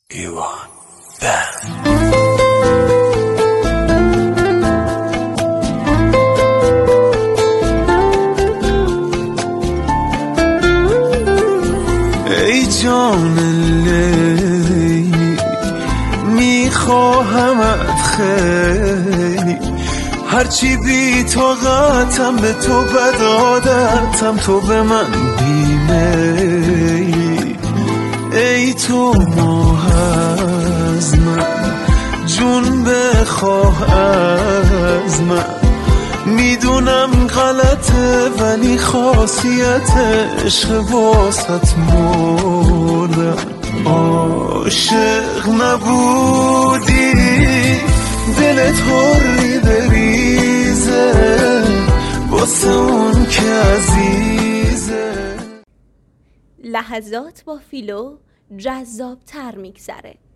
ایوان بند. ای جان لیلی میخواهمت خیلی، هرچی بی طاقتم به تو بد عادتم، تو به من بیمیلی. ای تو ماه از من، جون بخواه از من، میدونم غلطه ولی خاصیت عشق واسط مردم. عاشق نبودی دلت حری بریزه واسه اون که عزیزه. لحظات با فیلو جذاب تر میگذره.